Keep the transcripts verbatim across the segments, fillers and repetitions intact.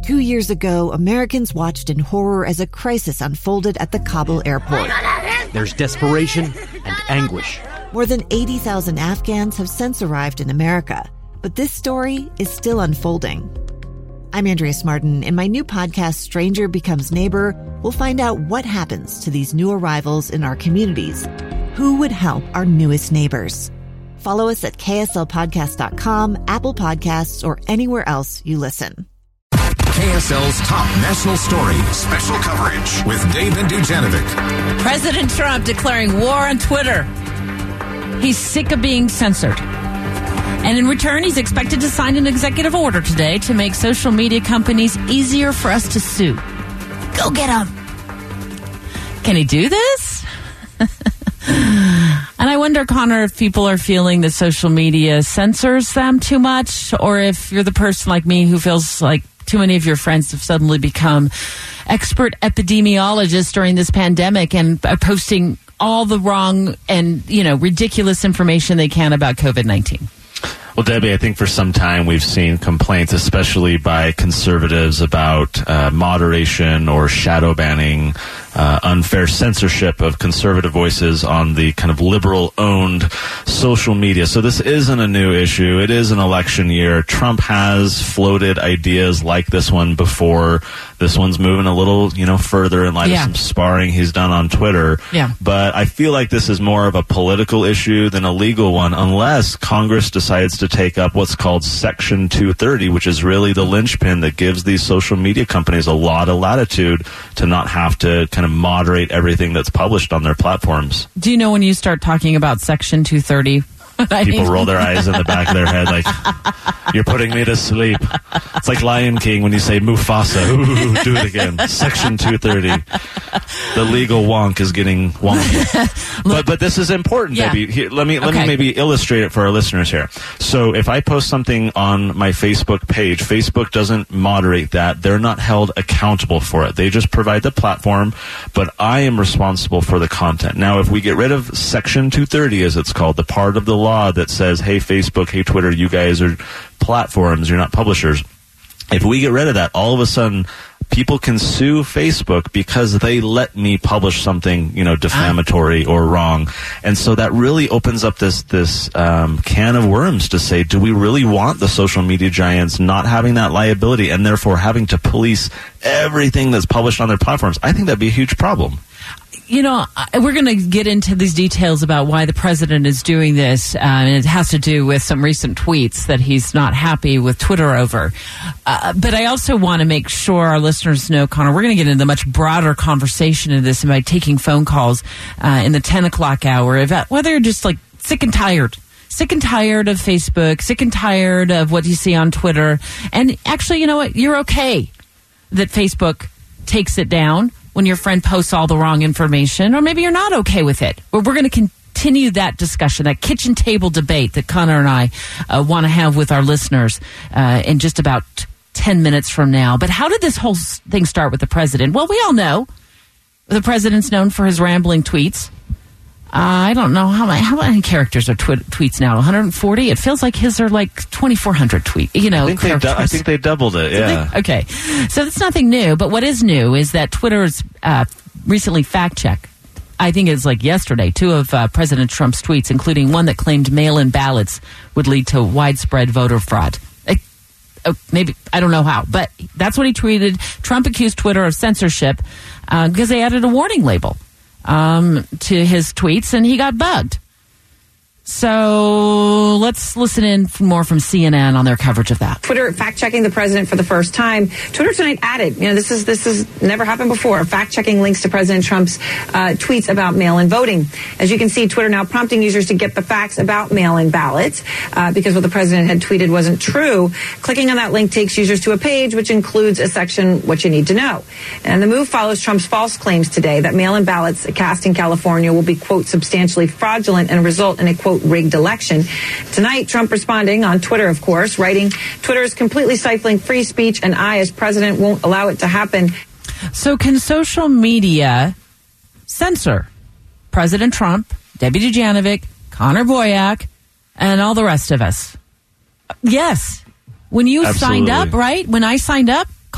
Two years ago, Americans watched in horror as a crisis unfolded at the Kabul airport. There's desperation and anguish. More than eighty thousand Afghans have since arrived in America, but this story is still unfolding. I'm Andrea Martin. In my new podcast, Stranger Becomes Neighbor, we'll find out what happens to these new arrivals in our communities. Who would help our newest neighbors? Follow us at K S L podcast dot com, Apple Podcasts, or anywhere else you listen. K S L's top national story, special coverage with David Dujanovic. President Trump declaring war on Twitter. He's sick of being censored. And in return, he's expected to sign an executive order today to make social media companies easier for us to sue. Go get him. Can he do this? And I wonder, Connor, if people are feeling that social media censors them too much, or if you're the person like me who feels like too many of your friends have suddenly become expert epidemiologists during this pandemic and are posting all the wrong and, you know, ridiculous information they can about COVID nineteen. Well, Debbie, I think for some time we've seen complaints, especially by conservatives, about uh, moderation or shadow banning, uh, unfair censorship of conservative voices on the kind of liberal-owned social media. So this isn't a new issue. It is an election year. Trump has floated ideas like this one before. This one's moving a little, you know, further in light yeah. of some sparring he's done on Twitter. Yeah. But I feel like this is more of a political issue than a legal one, unless Congress decides to take up what's called Section two thirty, which is really the linchpin that gives these social media companies a lot of latitude to not have to kind of moderate everything that's published on their platforms. Do you know when you start talking about Section two thirty? People roll their eyes in the back of their head like, you're putting me to sleep. It's like Lion King when you say Mufasa. Ooh, do it again. Section two thirty. The legal wonk is getting wonky. but but this is important, yeah. Debbie. Here, let me let okay. me maybe illustrate it for our listeners here. So if I post something on my Facebook page, Facebook doesn't moderate that. They're not held accountable for it. They just provide the platform, but I am responsible for the content. Now, if we get rid of Section two thirty, as it's called, the part of the law that says, hey, Facebook, hey, Twitter, you guys are platforms, you're not publishers. If we get rid of that, all of a sudden, people can sue Facebook because they let me publish something, you know, defamatory or wrong. And so that really opens up this this um, can of worms to say, do we really want the social media giants not having that liability and therefore having to police everything that's published on their platforms? I think that'd be a huge problem. You know, we're going to get into these details about why the president is doing this, uh, and it has to do with some recent tweets that he's not happy with Twitter over. Uh, but I also want to make sure our listeners know, Connor, we're going to get into a much broader conversation in this by taking phone calls uh, in the ten o'clock hour about whether you're just like sick and tired. Sick and tired of Facebook, sick and tired of what you see on Twitter. And actually, you know what? You're okay that Facebook takes it down when your friend posts all the wrong information, or maybe you're not okay with it. We're, we're going to continue that discussion, that kitchen table debate that Connor and I uh, want to have with our listeners uh, in just about ten minutes from now. But how did this whole thing start with the president? Well, we all know the president's known for his rambling tweets. Uh, I don't know how many, how many characters are twi- tweets now. one hundred forty? It feels like his are like twenty-four hundred tweets. You know, I think, they du- I think they doubled it, yeah. Okay. So that's nothing new. But what is new is that Twitter's uh, recently fact-checked, I think it's like yesterday, two of uh, President Trump's tweets, including one that claimed mail-in ballots would lead to widespread voter fraud. I, oh, maybe, I don't know how, but that's what he tweeted. Trump accused Twitter of censorship uh, because they added a warning label Um, to his tweets, and he got bugged. So let's listen in more from C N N on their coverage of that. Twitter fact-checking the president for the first time. Twitter tonight added, you know, this is this has never happened before, fact-checking links to President Trump's uh, tweets about mail-in voting. As you can see, Twitter now prompting users to get the facts about mail-in ballots uh, because what the president had tweeted wasn't true. Clicking on that link takes users to a page which includes a section, what you need to know. And the move follows Trump's false claims today that mail-in ballots cast in California will be, quote, substantially fraudulent and result in a, quote, rigged election. Tonight, Trump responding on Twitter, of course, writing, Twitter is completely stifling free speech and I, as president, won't allow it to happen. So can social media censor President Trump, Debbie Dujanovic, Connor Boyack, and all the rest of us? Yes. When you Absolutely. signed up, right? When I signed up,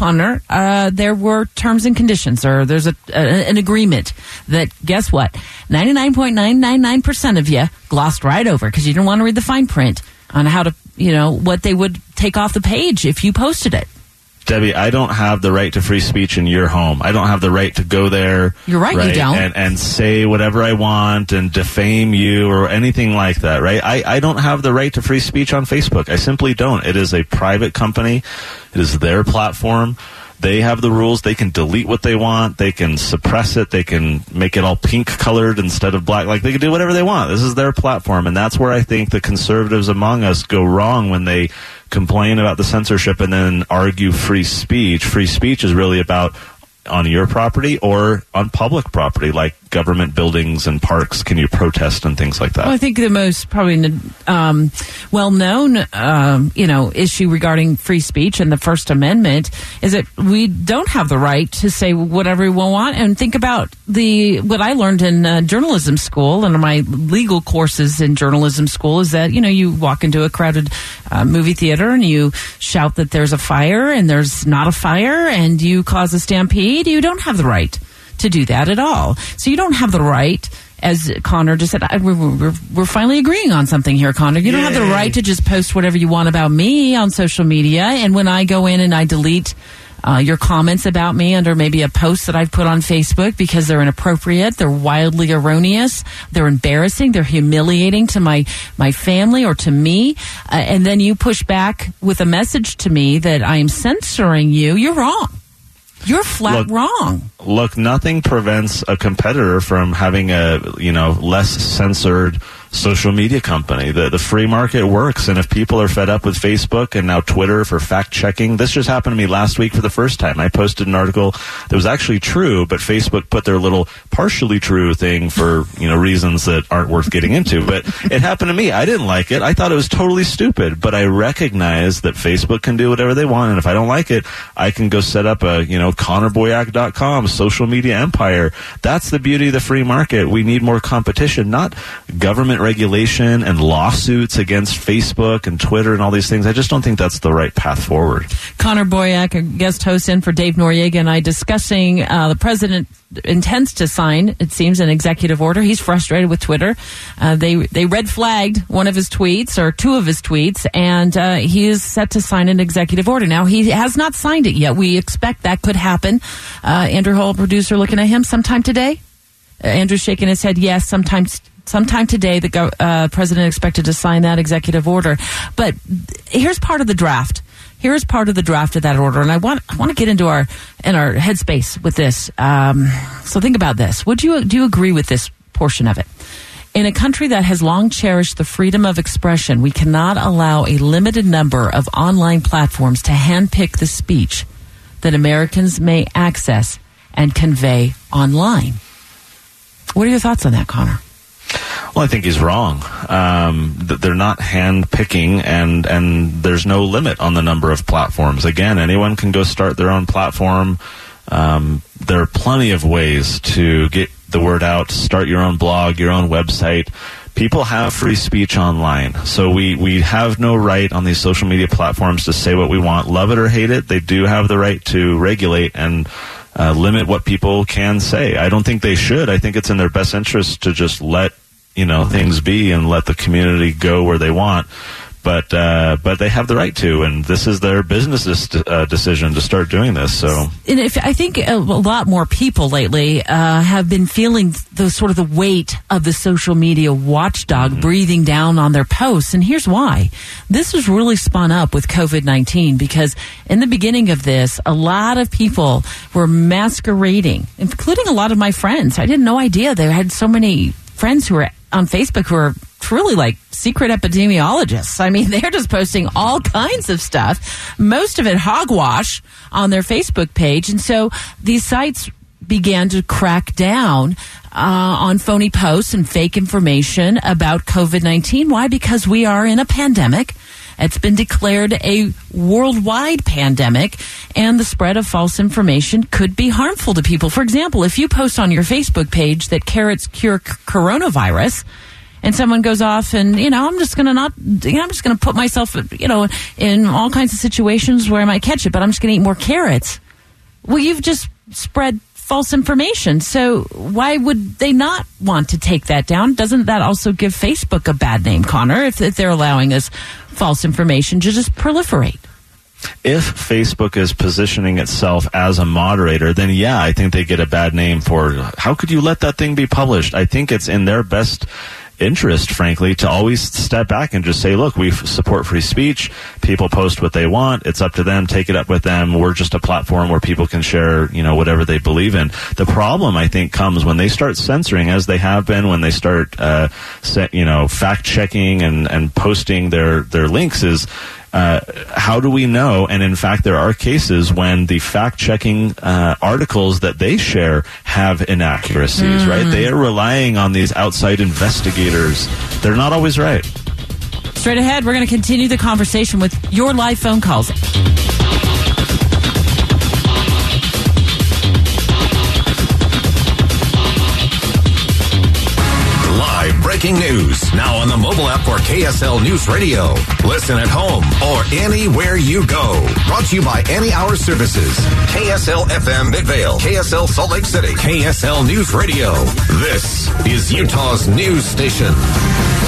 Connor, uh, there were terms and conditions, or there's a, a an agreement that, guess what, ninety-nine point nine nine nine percent of you glossed right over because you didn't want to read the fine print on how to, you know, what they would take off the page if you posted it. Debbie, I don't have the right to free speech in your home. I don't have the right to go there. You're right, right you don't. And, and say whatever I want and defame you or anything like that, right? I, I don't have the right to free speech on Facebook. I simply don't. It is a private company. It is their platform. They have the rules. They can delete what they want. They can suppress it. They can make it all pink colored instead of black. Like, they can do whatever they want. This is their platform. And that's where I think the conservatives among us go wrong when they complain about the censorship and then argue free speech. Free speech is really about on your property or on public property, like government buildings and parks. Can you protest and things like that? Well, I think the most probably um, well-known, um, you know, issue regarding free speech and the First Amendment is that we don't have the right to say whatever we want. And think about the what I learned in uh, journalism school and my legal courses in journalism school is that, you know, you walk into a crowded uh, movie theater and you shout that there's a fire and there's not a fire and you cause a stampede. You don't have the right to do that at all. So you don't have the right, as Connor just said, I, we're, we're, we're finally agreeing on something here, Connor. You Yay. Don't have the right to just post whatever you want about me on social media. And when I go in and I delete uh, your comments about me under maybe a post that I've put on Facebook because they're inappropriate, they're wildly erroneous, they're embarrassing, they're humiliating to my, my family or to me, uh, and then you push back with a message to me that I am censoring you, you're wrong. You're flat look, wrong. Look, nothing prevents a competitor from having a, you know, less censored social media company. The the free market works, and if people are fed up with Facebook and now Twitter for fact-checking, this just happened to me last week for the first time. I posted an article that was actually true, but Facebook put their little partially true thing for, you know, reasons that aren't worth getting into. But it happened to me. I didn't like it. I thought it was totally stupid, but I recognize that Facebook can do whatever they want, and if I don't like it, I can go set up a, you know, Connor Boyack dot com social media empire. That's the beauty of the free market. We need more competition, not government regulation and lawsuits against Facebook and Twitter and all these things. I just don't think that's the right path forward. Connor Boyack, a guest host in for Dave Noriega, and I discussing uh, the president intends to sign, it seems, an executive order. He's frustrated with Twitter. Uh, they they red flagged one of his tweets or two of his tweets, and uh, he is set to sign an executive order. Now, he has not signed it yet. We expect that could happen. Uh, Andrew Hull, producer, looking at him sometime today. Uh, Andrew's shaking his head. Yes, sometimes. Sometime today, the go- uh, president expected to sign that executive order. But here's part of the draft. Here's part of the draft of that order, and I want I want to get into our in our headspace with this. Um, so think about this. Would you do you agree with this portion of it? In a country that has long cherished the freedom of expression, we cannot allow a limited number of online platforms to handpick the speech that Americans may access and convey online. What are your thoughts on that, Connor? Well, I think he's wrong. Um, they're not hand-picking, and, and there's no limit on the number of platforms. Again, anyone can go start their own platform. Um, there are plenty of ways to get the word out, start your own blog, your own website. People have free speech online, so we, we have no right on these social media platforms to say what we want. Love it or hate it, they do have the right to regulate and uh, limit what people can say. I don't think they should. I think it's in their best interest to just let you know, things be and let the community go where they want. But uh, but they have the right to, and this is their business uh, decision to start doing this. So, and if, I think a, a lot more people lately uh, have been feeling the sort of the weight of the social media watchdog mm-hmm. breathing down on their posts. And here's why: this was really spun up with COVID nineteen, because in the beginning of this, a lot of people were masquerading, including a lot of my friends. I didn't no idea they had so many friends who were on Facebook who are truly like secret epidemiologists. I mean, they're just posting all kinds of stuff, most of it hogwash on their Facebook page. And so these sites began to crack down uh, on phony posts and fake information about COVID nineteen. Why? Because we are in a pandemic. It's been declared a worldwide pandemic, and the spread of false information could be harmful to people. For example, if you post on your Facebook page that carrots cure c- coronavirus, and someone goes off and, you know, I'm just going to not, you know, I'm just going to put myself, you know, in all kinds of situations where I might catch it, but I'm just going to eat more carrots. Well, you've just spread false information. So why would they not want to take that down? Doesn't that also give Facebook a bad name, Connor, if, if they're allowing us false information to just proliferate? If Facebook is positioning itself as a moderator, then yeah, I think they get a bad name for how could you let that thing be published? I think it's in their best interest, frankly, to always step back and just say, look, we support free speech. People post what they want. It's up to them. Take it up with them. We're just a platform where people can share, you know, whatever they believe in. The problem, I think, comes when they start censoring, as they have been, when they start, uh, set, you know, fact checking and, and posting their, their links is, Uh, how do we know? And in fact, there are cases when the fact-checking uh, articles that they share have inaccuracies, mm. right? They are relying on these outside investigators. They're not always right. Straight ahead, we're going to continue the conversation with your live phone calls. Breaking news now on the mobile app for K S L News Radio. Listen at home or anywhere you go. Brought to you by Any Hour Services. K S L F M Midvale, K S L Salt Lake City, K S L News Radio. This is Utah's news station.